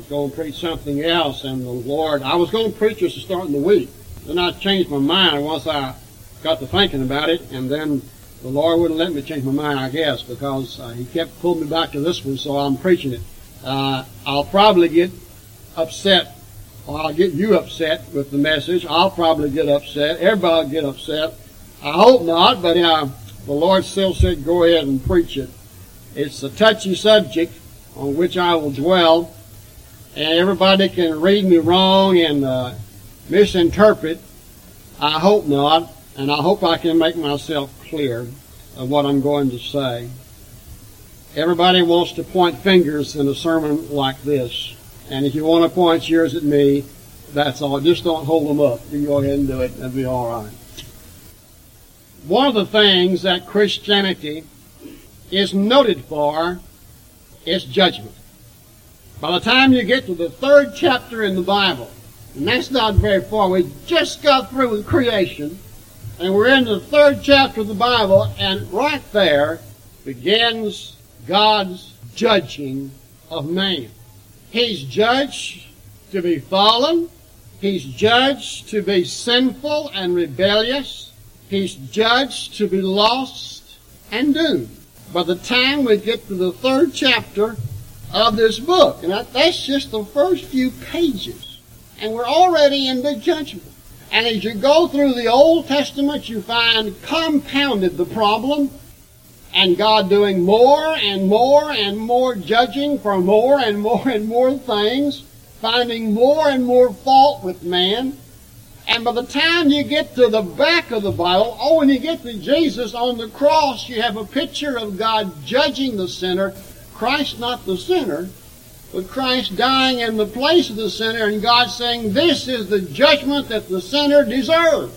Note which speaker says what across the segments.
Speaker 1: going to preach something else, and the Lord, I was going to preach this to start in the week. Then I changed my mind once I got to thinking about it, and then the Lord wouldn't let me change my mind, I guess, because He kept pulling me back to this one, so I'm preaching it. I'll probably get upset, or I'll get you upset with the message. I'll probably get upset. Everybody will get upset. I hope not, but the Lord still said go ahead and preach it. It's a touchy subject on which I will dwell, and everybody can read me wrong and misinterpret. I hope not, and I hope I can make myself clear of what I'm going to say. Everybody wants to point fingers in a sermon like this, and if you want to point yours at me, that's all. Just don't hold them up. You can go ahead and do it. That'll be all right. One of the things that Christianity is noted for is judgment. By the time you get to the 3rd chapter in the Bible, and that's not very far, we just got through with creation, and we're in the 3rd chapter of the Bible, and right there begins God's judging of man. He's judged to be fallen. He's judged to be sinful and rebellious. He's judged to be lost and doomed. By the time we get to the 3rd chapter of this book, and that's just the first few pages, and we're already in the judgment. And as you go through the Old Testament, you find compounded the problem, and God doing more and more and more judging for more and more and more things, finding more and more fault with man. And by the time you get to the back of the Bible, when you get to Jesus on the cross, you have a picture of God judging the sinner, Christ not the sinner, but Christ dying in the place of the sinner, and God saying, this is the judgment that the sinner deserves.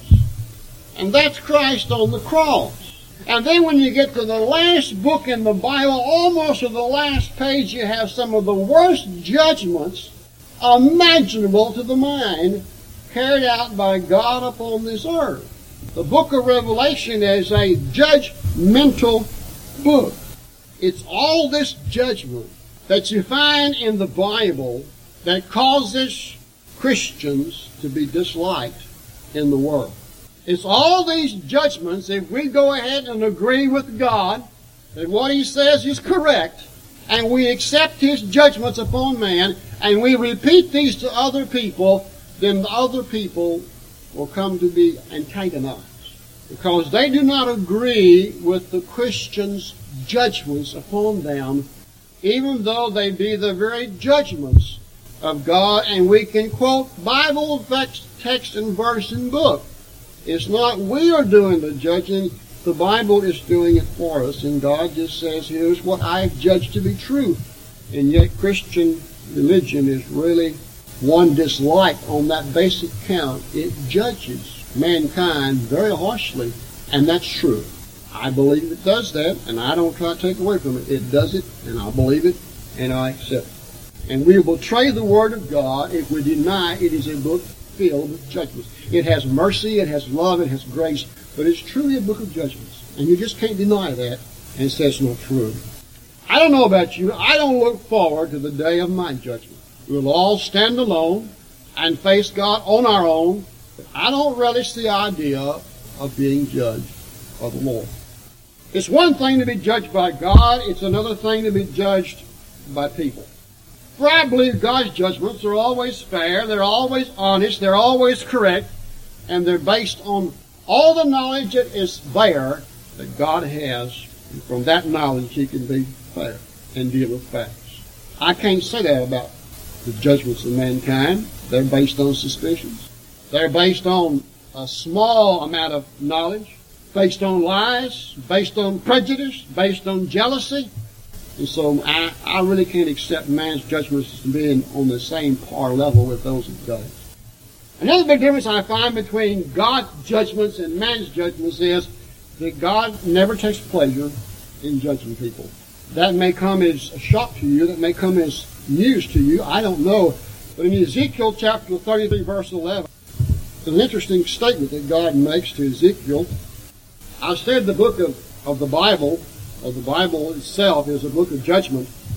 Speaker 1: And that's Christ on the cross. And then when you get to the last book in the Bible, almost to the last page, you have some of the worst judgments imaginable to the mind carried out by God upon this earth. The book of Revelation is a judgmental book. It's all this judgment that you find in the Bible that causes Christians to be disliked in the world. It's all these judgments, if we go ahead and agree with God that what He says is correct, and we accept His judgments upon man, and we repeat these to other people, then the other people will come to be antagonized, because they do not agree with the Christian's judgments upon them, even though they be the very judgments of God, and we can quote Bible text and verse and book. It's not we are doing the judging, the Bible is doing it for us, and God just says, here's what I've judged to be true. And yet Christian religion is really one dislike on that basic count. It judges mankind very harshly, and that's true. I believe it does that, and I don't try to take away from it. It does it, and I believe it, and I accept it. And we will betray the Word of God if we deny it is a book filled with judgments. It has mercy, it has love, it has grace, but it's truly a book of judgments. And you just can't deny that and say it's not true. I don't know about you, I don't look forward to the day of my judgment. We'll all stand alone and face God on our own, but I don't relish the idea of being judged by the Lord. It's one thing to be judged by God, it's another thing to be judged by people. For I believe God's judgments are always fair, they're always honest, they're always correct, and they're based on all the knowledge that is there that God has. And from that knowledge He can be fair and deal with facts. I can't say that about the judgments of mankind. They're based on suspicions. They're based on a small amount of knowledge, based on lies, based on prejudice, based on jealousy. And so I really can't accept man's judgments as being on the same par level with those of God. Another big difference I find between God's judgments and man's judgments is that God never takes pleasure in judging people. That may come as a shock to you, that may come as news to you, I don't know. But in Ezekiel chapter 33 verse 11, it's an interesting statement that God makes to Ezekiel. I've said the book of the Bible itself is a book of judgment.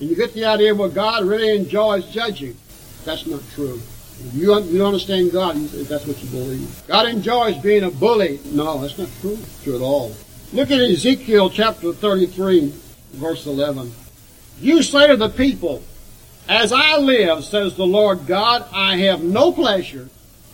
Speaker 1: And you get the idea, well, God really enjoys judging. That's not true. If you understand God, if that's what you believe. God enjoys being a bully. No, that's not true at all. Look at Ezekiel chapter 33, verse 11. You say to the people, as I live, says the Lord God, I have no pleasure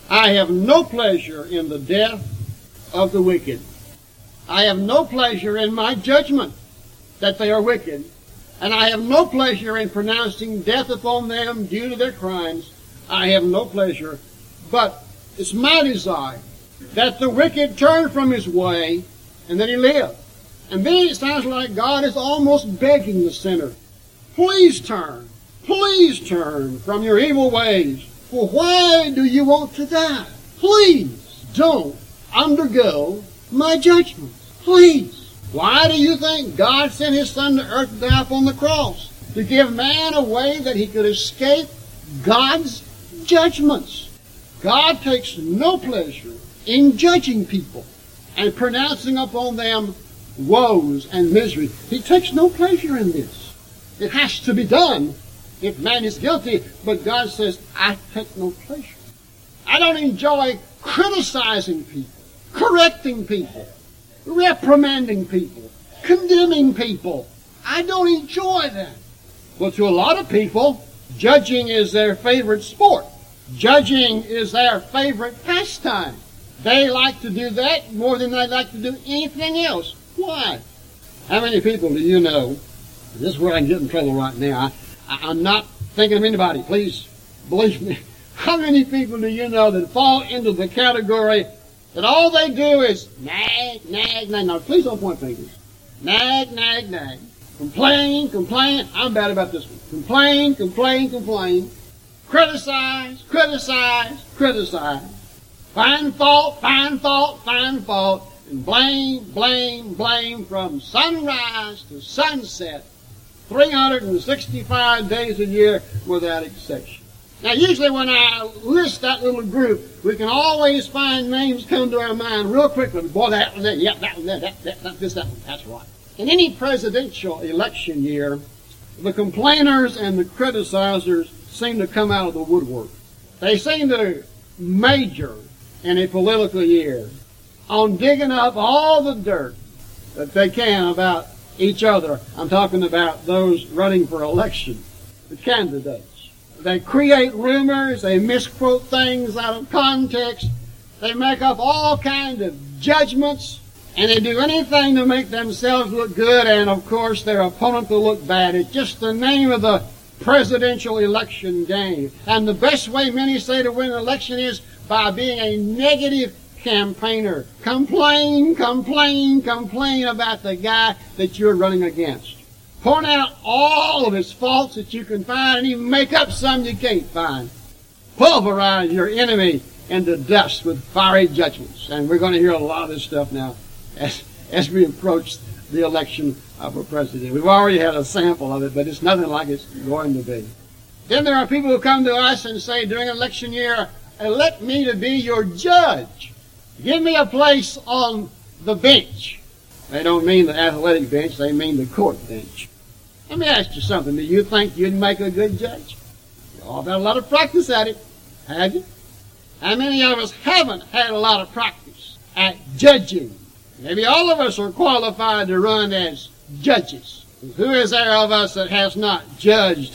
Speaker 1: in the death of the wicked. I have no pleasure in my judgment that they are wicked, and I have no pleasure in pronouncing death upon them due to their crimes. I have no pleasure, but it's my desire that the wicked turn from his way and that he live. And then it sounds like God is almost begging the sinner, please turn from your evil ways. For why do you want to die? Please don't undergo my judgment. Please. Why do you think God sent His Son to earth to die upon the cross? To give man a way that he could escape God's judgments. God takes no pleasure in judging people and pronouncing upon them woes and misery. He takes no pleasure in this. It has to be done if man is guilty, but God says, I take no pleasure. I don't enjoy criticizing people, correcting people, reprimanding people, condemning people. I don't enjoy that. Well, to a lot of people, judging is their favorite sport. Judging is their favorite pastime. They like to do that more than they like to do anything else. Why? How many people do you know? This is where I can get in trouble right now. I'm not thinking of anybody. Please believe me. How many people do you know that fall into the category that all they do is nag. Now, please don't point fingers. Nag. Complain. I'm bad about this one. Complain. Criticize. Find fault. And blame from sunrise to sunset. 365 days a year without exception. Now, usually when I list that little group, we can always find names come to our mind real quickly. Boy, that one there, yeah, that one there, that one, that's right. In any presidential election year, the complainers and the criticizers seem to come out of the woodwork. They seem to major in a political year on digging up all the dirt that they can about each other. I'm talking about those running for election, the candidates. They create rumors, they misquote things out of context, they make up all kinds of judgments, and they do anything to make themselves look good and, of course, their opponent to look bad. It's just the name of the presidential election game. And the best way many say to win an election is by being a negative campaigner. Complain about the guy that you're running against. Point out all of his faults that you can find and even make up some you can't find. Pulverize your enemy into dust with fiery judgments. And we're going to hear a lot of this stuff now as we approach the election of a president. We've already had a sample of it, but it's nothing like it's going to be. Then there are people who come to us and say during election year, elect me to be your judge. Give me a place on the bench. They don't mean the athletic bench, they mean the court bench. Let me ask you something. Do you think you'd make a good judge? You all had a lot of practice at it, have you? How many of us haven't had a lot of practice at judging? Maybe all of us are qualified to run as judges. Who is there of us that has not judged?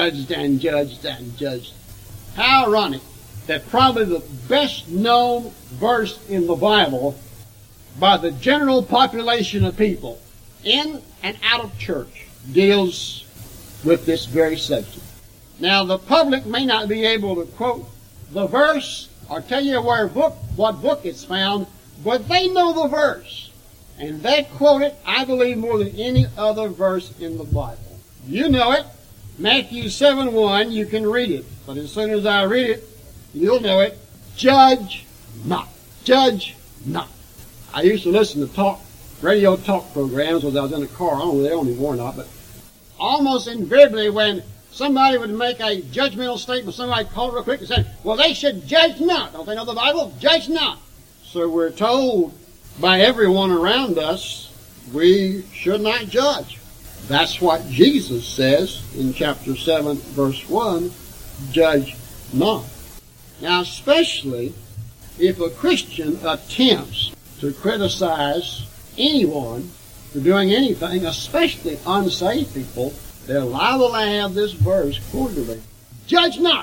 Speaker 1: How ironic that probably the best known verse in the Bible by the general population of people in and out of church deals with this very subject. Now, the public may not be able to quote the verse or tell you what book it's found, but they know the verse. And they quote it, I believe, more than any other verse in the Bible. You know it. Matthew 7:1, you can read it. But as soon as I read it, you'll know it. Judge not. Judge not. I used to listen to radio talk programs when I was in the car. I don't know if they own anymore or not, but almost invariably when somebody would make a judgmental statement, somebody called real quick and said, well, they should judge not. Don't they know the Bible? Judge not. So we're told by everyone around us we should not judge. That's what Jesus says in chapter 7, verse 1, judge not. Now, especially if a Christian attempts to criticize anyone for doing anything, especially unsaved people, they're liable to have this verse quarterly. Judge not,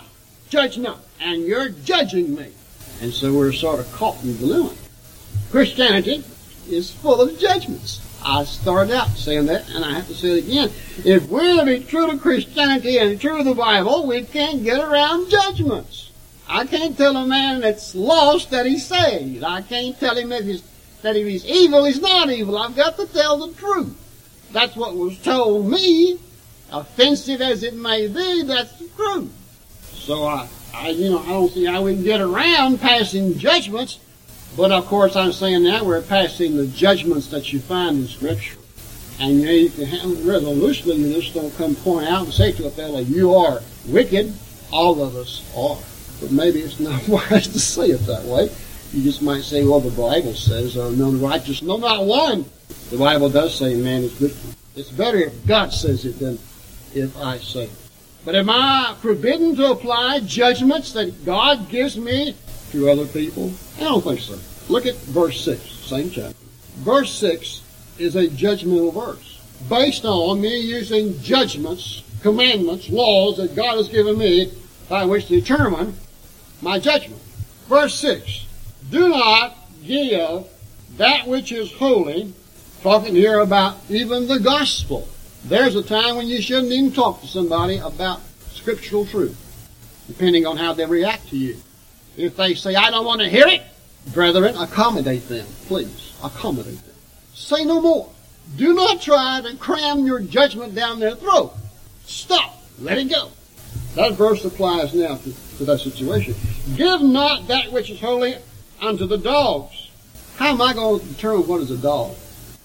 Speaker 1: and you're judging me. And so we're sort of caught in the dilemma. Christianity is full of judgments. I started out saying that, and I have to say it again. If we're to be true to Christianity and true to the Bible, we can't get around judgments. I can't tell a man that's lost that he's saved. I can't tell him that if he's evil, he's not evil. I've got to tell the truth. That's what was told me. Offensive as it may be, that's the truth. So I don't see how we can get around passing judgments. But of course, I'm saying now we're passing the judgments that you find in Scripture. And you can handle it rather loosely. You just don't come point out and say to a fellow, you are wicked. All of us are. But maybe it's not wise to say it that way. You just might say, well, the Bible says, none righteous, no, not one. The Bible does say man is wicked. It's better if God says it than if I say it. But am I forbidden to apply judgments that God gives me to other people? I don't think so. Look at verse 6, same chapter. Verse 6 is a judgmental verse, based on me using judgments, commandments, laws that God has given me by which to determine my judgment. Verse 6, do not give that which is holy, talking here about even the gospel. There's a time when you shouldn't even talk to somebody about scriptural truth, depending on how they react to you. If they say, I don't want to hear it, brethren, accommodate them. Please, accommodate them. Say no more. Do not try to cram your judgment down their throat. Stop. Let it go. That verse applies now to that situation. Give not that which is holy unto the dogs. How am I going to determine what is a dog?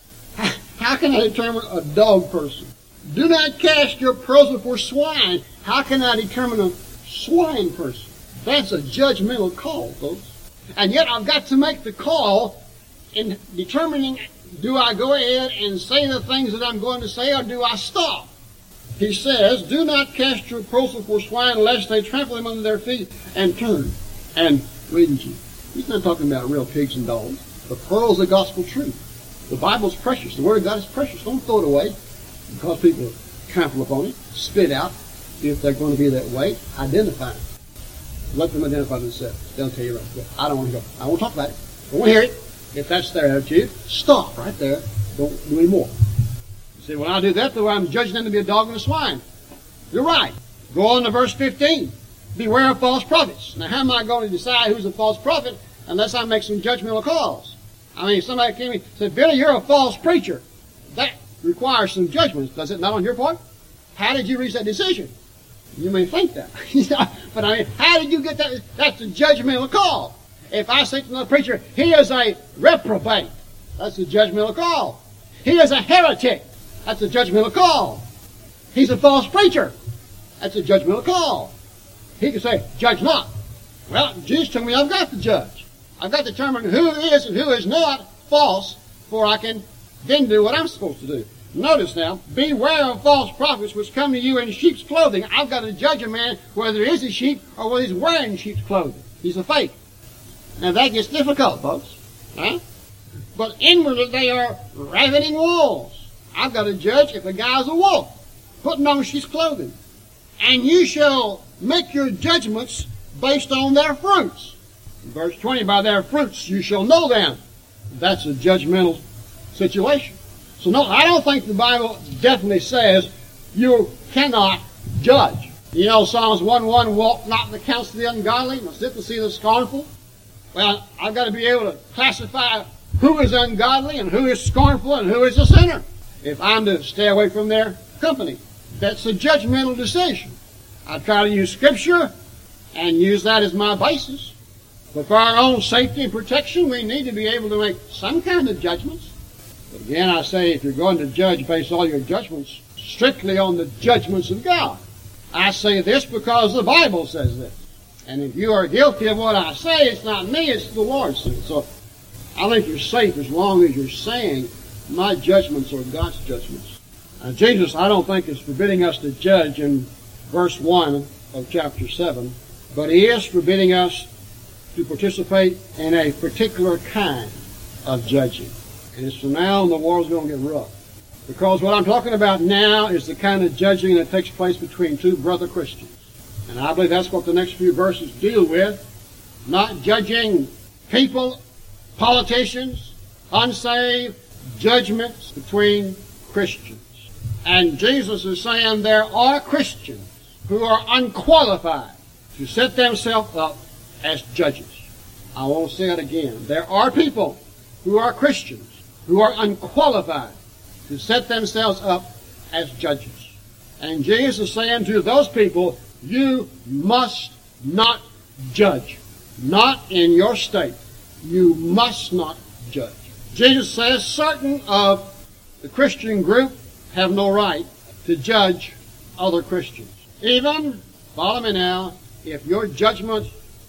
Speaker 1: How can I determine a dog person? Do not cast your pearls before swine. How can I determine a swine person? That's a judgmental call, folks. And yet I've got to make the call in determining, do I go ahead and say the things that I'm going to say, or do I stop? He says, do not cast your pearls before swine, lest they trample them under their feet and turn and rend you. He's not talking about real pigs and dogs. The pearl is the gospel truth. The Bible's precious. The Word of God is precious. Don't throw it away because people trample upon it. Spit out if they're going to be that way. Identify them. Let them identify themselves. They'll tell you right there. I don't want to go. I won't talk about it. I don't want to hear it. If that's their attitude, stop right there. Don't do any more. You say, well, I'll do that, though I'm judging them to be a dog and a swine. You're right. Go on to verse 15. Beware of false prophets. Now, how am I going to decide who's a false prophet unless I make some judgmental calls? I mean, somebody came and said, Billy, you're a false preacher. That requires some judgments, does it not, on your part? How did you reach that decision? You may think that. But I mean, how did you get that? That's a judgmental call. If I say to another preacher, he is a reprobate, that's a judgmental call. He is a heretic, that's a judgmental call. He's a false preacher, that's a judgmental call. He can say, judge not. Well, Jesus told me I've got to judge. I've got to determine who is and who is not false before I can then do what I'm supposed to do. Notice now, beware of false prophets which come to you in sheep's clothing. I've got to judge a man whether he is a sheep or whether he's wearing sheep's clothing. He's a fake. Now that gets difficult, folks. Huh? But inwardly they are ravening wolves. I've got to judge if a guy's a wolf, putting on sheep's clothing. And you shall make your judgments based on their fruits. In verse 20, by their fruits you shall know them. That's a judgmental situation. So no, I don't think the Bible definitely says you cannot judge. You know, Psalms 1:1, walk not in the counsel of the ungodly, nor sit to see the scornful. Well, I've got to be able to classify who is ungodly and who is scornful and who is a sinner if I'm to stay away from their company. That's a judgmental decision. I try to use Scripture and use that as my basis. But for our own safety and protection, we need to be able to make some kind of judgments. But again, I say, if you're going to judge, base all your judgments strictly on the judgments of God. I say this because the Bible says this. And if you are guilty of what I say, it's not me, it's the Lord says. So I think you're safe as long as you're saying my judgments are God's judgments. Jesus, I don't think, is forbidding us to judge in verse 1 of chapter 7, but he is forbidding us to participate in a particular kind of judging. And it's from now on the world's going to get rough. Because what I'm talking about now is the kind of judging that takes place between two brother Christians. And I believe that's what the next few verses deal with. Not judging people, politicians, unsaved, judgments between Christians. And Jesus is saying there are Christians who are unqualified to set themselves up as judges. I won't say it again. There are people who are Christians who are unqualified to set themselves up as judges. And Jesus is saying to those people, you must not judge. Not in your state. You must not judge. Jesus says certain of the Christian group have no right to judge other Christians. Even, follow me now, if your judgment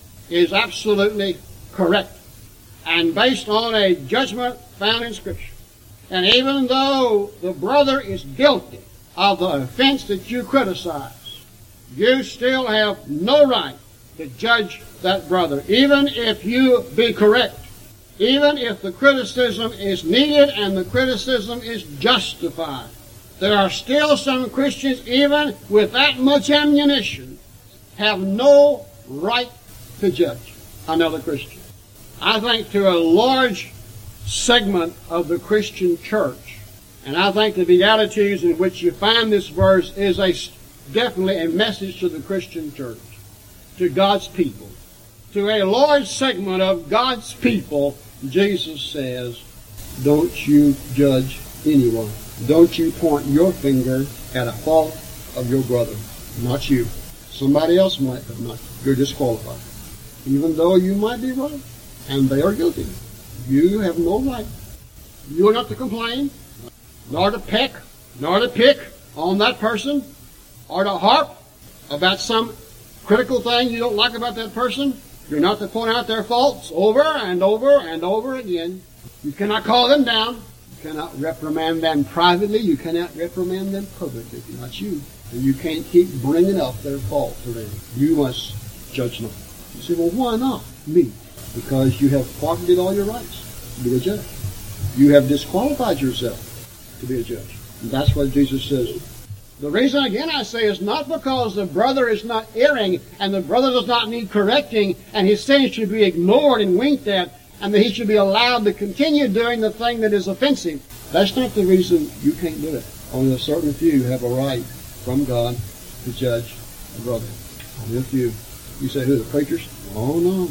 Speaker 1: is absolutely correct and based on a judgment found in Scripture. And even though the brother is guilty of the offense that you criticize, you still have no right to judge that brother, even if you be correct, even if the criticism is needed and the criticism is justified. There are still some Christians, even with that much ammunition, have no right to judge another Christian. I think to a large segment of the Christian church, and I think the Beatitudes in which you find this verse is definitely a message to the Christian church, to God's people. To a large segment of God's people, Jesus says, don't you judge anyone. Don't you point your finger at a fault of your brother. Not you. Somebody else might, but not you. You're disqualified. Even though you might be right, and they are guilty. You have no right. You are not to complain, nor to peck, nor to pick on that person, or to harp about some critical thing you don't like about that person. You're not to point out their faults over and over and over again. You cannot call them down. You cannot reprimand them privately. You cannot reprimand them publicly. Not you. And you can't keep bringing up their fault to them. You must judge them. You say, well, why not me? Because you have forfeited all your rights to be a judge. You have disqualified yourself to be a judge. And that's what Jesus says. The reason, again, I say is not because the brother is not erring and the brother does not need correcting and his sin should be ignored and winked at and that he should be allowed to continue doing the thing that is offensive. That's not the reason you can't do it. Only a certain few have a right from God to judge a brother. Only a few. You say, who, the preachers? Oh, no.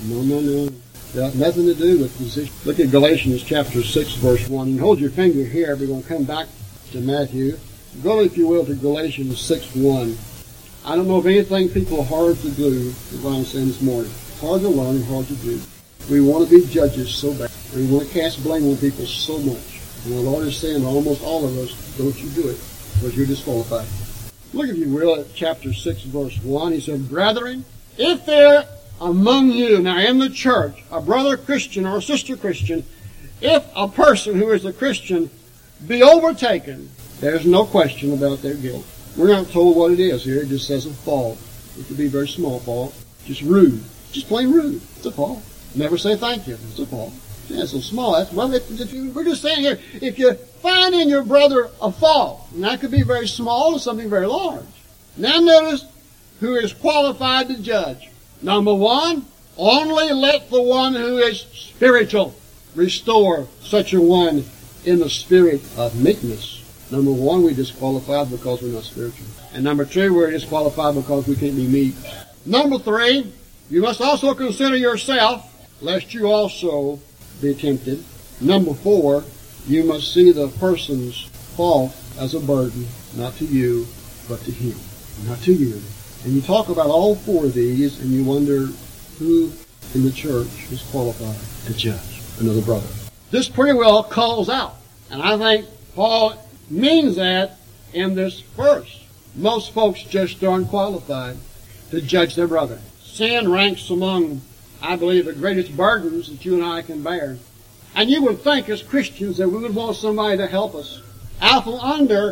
Speaker 1: No. That has nothing to do with position. Look at Galatians chapter 6, verse 1. And hold your finger here. We're going to come back to Matthew. Go, if you will, to Galatians 6:1. I don't know of anything people are hard to do, is what I'm saying this morning. Hard to learn, hard to do. We want to be judges so bad. We want to cast blame on people so much. And the Lord is saying to almost all of us, don't you do it, because you're disqualified. Look, if you will, at chapter 6, verse 1. He said, brethren, if there among you, now in the church, a brother Christian or a sister Christian, if a person who is a Christian be overtaken, there's no question about their guilt. We're not told what it is here. It just says a fault. It could be a very small fault. Just rude. Just plain rude. It's a fault. Never say thank you. It's a fault. Yeah, it's so small. We're just saying here, if you find in your brother a fault, and that could be very small or something very large. Now notice who is qualified to judge. Number one, only let the one who is spiritual restore such a one in the spirit of meekness. Number one, we're disqualified because we're not spiritual. And number two, we're disqualified because we can't be meek. Number three, you must also consider yourself, lest you also be tempted. Number four, you must see the person's fault as a burden, not to you, but to him. Not to you. And you talk about all four of these, and you wonder who in the church is qualified to judge another brother. This pretty well calls out. And I think Paul means that in this verse. Most folks just aren't qualified to judge their brother. Sin ranks among, I believe, the greatest burdens that you and I can bear. And you would think as Christians that we would want somebody to help us out from under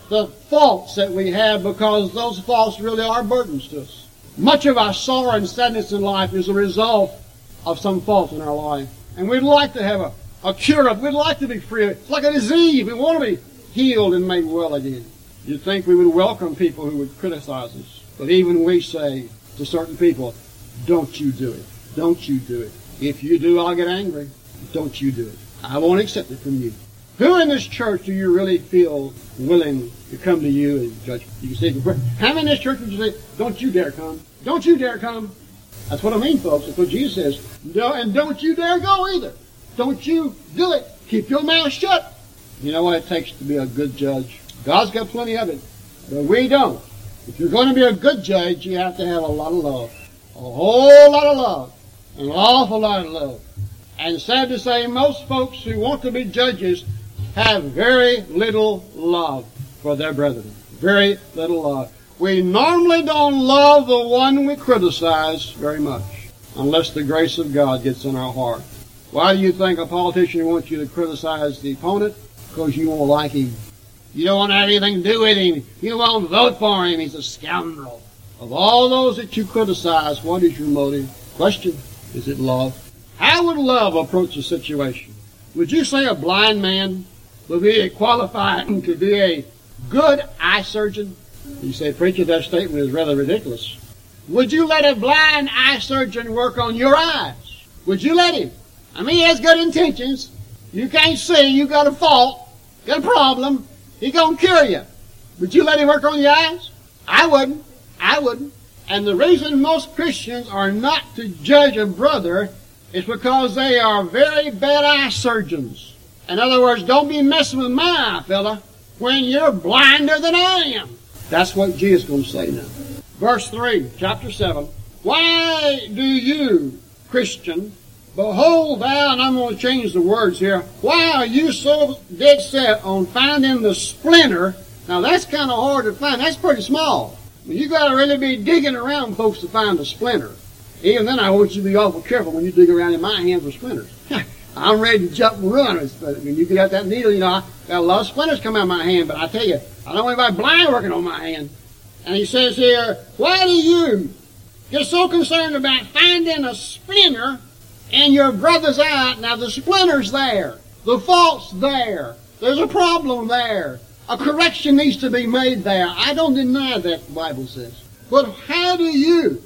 Speaker 1: the faults that we have, because those faults really are burdens to us. Much of our sorrow and sadness in life is a result of some fault in our life. And we'd like to have a cure of it. We'd like to be free of it. It's like a disease. We want to be healed and made well again. You'd think we would welcome people who would criticize us. But even we say to certain people, don't you do it. Don't you do it. If you do, I'll get angry. Don't you do it. I won't accept it from you. Who in this church do you really feel willing to come to you and judge? You can say, how many in this church would you say, don't you dare come? Don't you dare come? That's what I mean, folks. That's what Jesus says. No, and don't you dare go either. Don't you do it. Keep your mouth shut. You know what it takes to be a good judge? God's got plenty of it, but we don't. If you're going to be a good judge, you have to have a lot of love. A whole lot of love. An awful lot of love. And sad to say, most folks who want to be judges have very little love for their brethren. Very little love. We normally don't love the one we criticize very much, unless the grace of God gets in our heart. Why do you think a politician wants you to criticize the opponent? Because you won't like him. You don't want to have anything to do with him. You won't vote for him. He's a scoundrel. Of all those that you criticize, what is your motive? Question, is it love? How would love approach the situation? Would you say a blind man would be qualified to be a good eye surgeon? You say, preacher, that statement is rather ridiculous. Would you let a blind eye surgeon work on your eyes? Would you let him? I mean, he has good intentions. You can't see, you got a fault, got a problem. He gonna cure you. Would you let him work on your eyes? I wouldn't. I wouldn't. And the reason most Christians are not to judge a brother is because they are very bad eye surgeons. In other words, don't be messing with my eye, fella, when you're blinder than I am. That's what Jesus is going to say now. Verse 3, chapter 7. Why do you, Christian, behold thou, and I'm going to change the words here, why are you so dead set on finding the splinter? Now that's kind of hard to find. That's pretty small. You got to really be digging around, folks, to find the splinter. Even then, I want you to be awful careful when you dig around in my hand for splinters. I'm ready to jump and run. When you get out that needle, I got a lot of splinters come out of my hand, but I tell you, I don't want anybody blind working on my hand. And he says here, why do you get so concerned about finding a splinter in your brother's eye? Now, the splinter's there. The fault's there. There's a problem there. A correction needs to be made there. I don't deny that, the Bible says. But how do you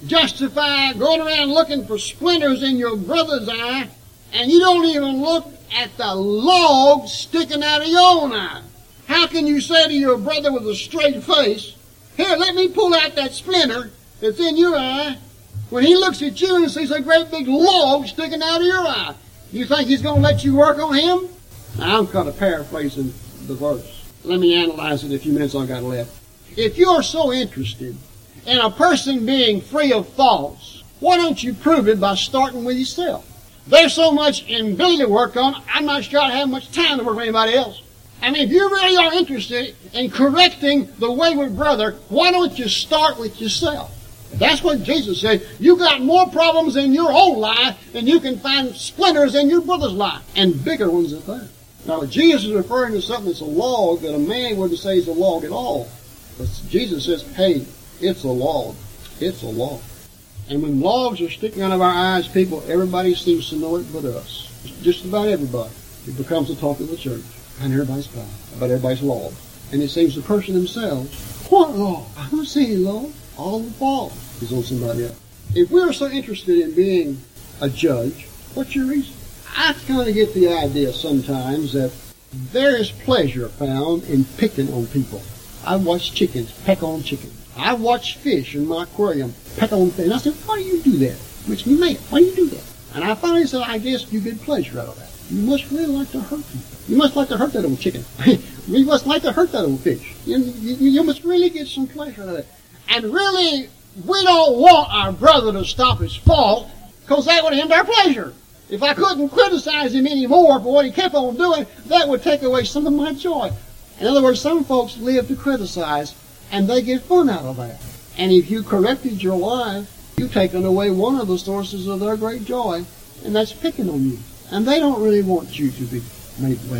Speaker 1: justify going around looking for splinters in your brother's eye, and you don't even look at the log sticking out of your own eye? How can you say to your brother with a straight face, here, let me pull out that splinter that's in your eye, when he looks at you and sees a great big log sticking out of your eye? You think he's going to let you work on him? Now, I'm kind of paraphrasing the verse. Let me analyze it in a few minutes I've got left. If you're so interested in a person being free of faults, why don't you prove it by starting with yourself? There's so much ability to work on, I'm not sure I have much time to work with anybody else. I mean, if you really are interested in correcting the wayward brother, why don't you start with yourself? That's what Jesus said. You got more problems in your own life than you can find splinters in your brother's life, and bigger ones at that. Now, Jesus is referring to something that's a log that a man wouldn't say is a log at all. But Jesus says, hey, it's a log. It's a log. And when logs are sticking out of our eyes, people, everybody seems to know it but us. Just about everybody. It becomes the talk of the church. And everybody's proud about everybody's log. And it seems the person themselves, what log? I don't see any log. All the fault is on somebody else. If we're so interested in being a judge, what's your reason? I kind of get the idea sometimes that there is pleasure found in picking on people. I watch chickens peck on chickens. I watch fish in my aquarium peck on fish. And I said, why do you do that? Makes me mad. Why do you do that? And I finally said, I guess you get pleasure out of that. You must really like to hurt people. You must like to hurt that old chicken. You must like to hurt that old fish. You must really get some pleasure out of that. And really, we don't want our brother to stop his fault, because that would end our pleasure. If I couldn't criticize him anymore for what he kept on doing, that would take away some of my joy. In other words, some folks live to criticize, and they get fun out of that. And if you corrected your life, you've taken away one of the sources of their great joy, and that's picking on you. And they don't really want you to be made well.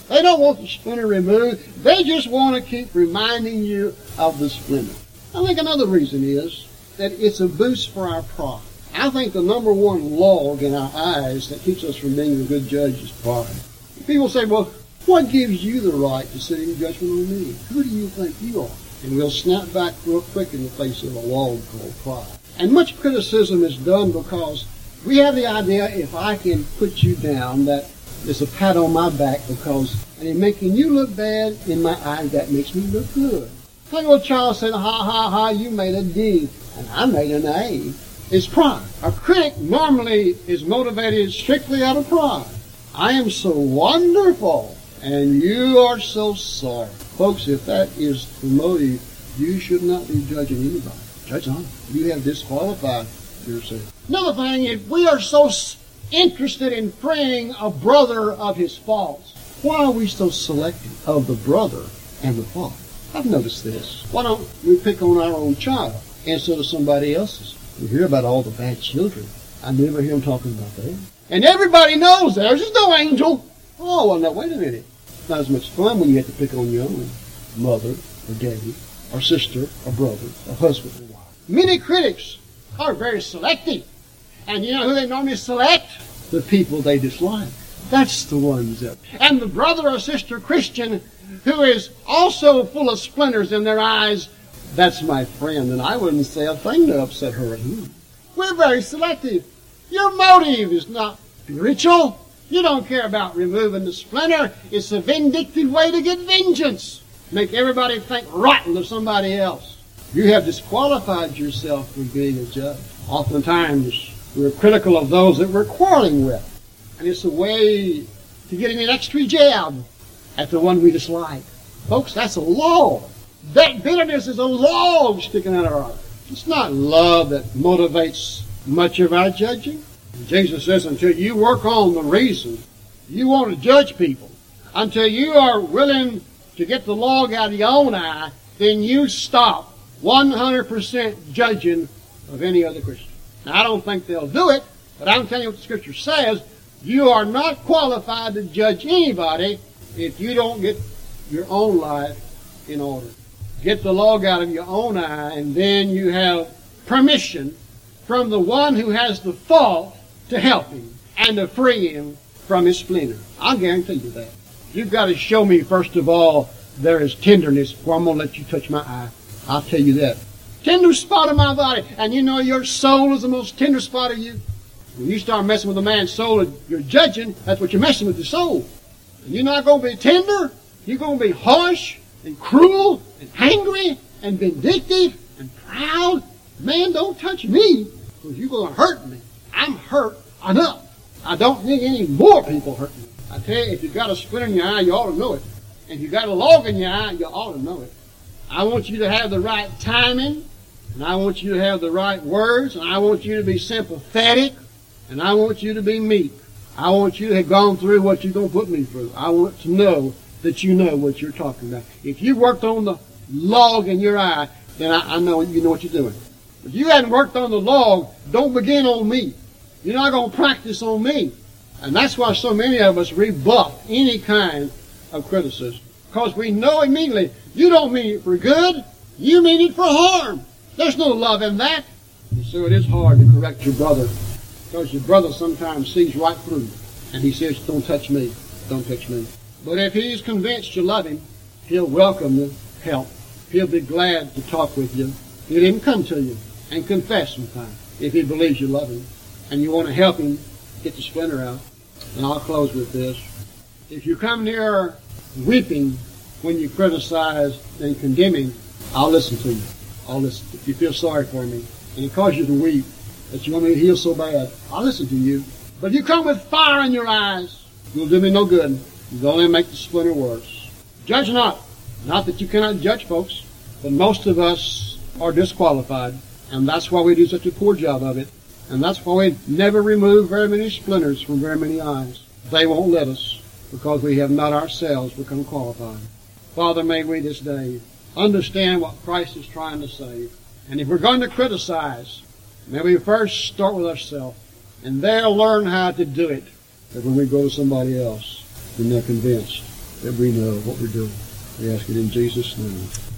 Speaker 1: They don't want the splinter removed. They just want to keep reminding you of the splinter. I think another reason is that it's a boost for our pride. I think the number one log in our eyes that keeps us from being a good judge is pride. People say, well, what gives you the right to sit in judgment on me? Who do you think you are? And we'll snap back real quick in the face of a log called pride. And much criticism is done because we have the idea if I can put you down, that it's a pat on my back because in making you look bad in my eyes, that makes me look good. Like a child said, ha, ha, ha, you made a D, and I made an A. It's pride. A critic normally is motivated strictly out of pride. I am so wonderful, and you are so sorry. Folks, if that is the motive, you should not be judging anybody. Judge on. You have disqualified yourself. Another thing, if we are so interested in freeing a brother of his faults, why are we so selective of the brother and the fault? I've noticed this. Why don't we pick on our own child instead of somebody else's? We hear about all the bad children. I never hear them talking about theirs. And everybody knows theirs is no angel. Oh, well, now, wait a minute. It's not as much fun when you have to pick on your own mother or daddy or sister or brother or husband or wife. Many critics are very selective. And you know who they normally select? The people they dislike. That's the ones that... And the brother or sister Christian who is also full of splinters in their eyes, that's my friend, and I wouldn't say a thing to upset her or him. We're very selective. Your motive is not spiritual. You don't care about removing the splinter. It's a vindictive way to get vengeance. Make everybody think rotten of somebody else. You have disqualified yourself from being a judge. Oftentimes, we're critical of those that we're quarreling with. And it's a way to get an extra jab at the one we dislike. Folks, that's a log. That bitterness is a log sticking out of our heart. It's not love that motivates much of our judging. Jesus says, until you work on the reason you want to judge people, until you are willing to get the log out of your own eye, then you stop 100% judging of any other Christian. Now, I don't think they'll do it, but I'm telling you what the Scripture says. You are not qualified to judge anybody if you don't get your own life in order. Get the log out of your own eye, and then you have permission from the one who has the fault to help him and to free him from his splinter. I'll guarantee you that. You've got to show me, first of all, there is tenderness before I'm going to let you touch my eye. I'll tell you that. Tender spot of my body. And you know your soul is the most tender spot of you. When you start messing with a man's soul and you're judging, that's what you're messing with, the soul. And you're not going to be tender. You're going to be harsh and cruel and angry and vindictive and proud. Man, don't touch me because you're going to hurt me. I'm hurt enough. I don't need any more people hurt me. I tell you, if you've got a splinter in your eye, you ought to know it. And if you've got a log in your eye, you ought to know it. I want you to have the right timing, and I want you to have the right words, and I want you to be sympathetic, and I want you to be meek. I want you to have gone through what you're going to put me through. I want to know that you know what you're talking about. If you worked on the log in your eye, then I know you know what you're doing. If you hadn't worked on the log, don't begin on me. You're not going to practice on me. And that's why so many of us rebuff any kind of criticism. Because we know immediately, you don't mean it for good, you mean it for harm. There's no love in that. And so it is hard to correct your brother, because your brother sometimes sees right through you. And he says, don't touch me, don't touch me. But if he's convinced you love him, he'll welcome the help. He'll be glad to talk with you. He'll even come to you and confess sometimes if he believes you love him and you want to help him get the splinter out. And I'll close with this. If you come near weeping when you criticize and condemning, I'll listen to you. I'll listen. If you feel sorry for me and it causes you to weep, that you want me to heal so bad, I'll listen to you. But if you come with fire in your eyes, you'll do me no good. You'll only make the splinter worse. Judge not. Not that you cannot judge, folks, but most of us are disqualified, and that's why we do such a poor job of it. And that's why we never remove very many splinters from very many eyes. They won't let us, because we have not ourselves become qualified. Father, may we this day understand what Christ is trying to say. And if we're going to criticize, may we first start with ourselves, and there learn how to do it. That when we go to somebody else, then they're convinced that we know what we're doing. We ask it in Jesus' name.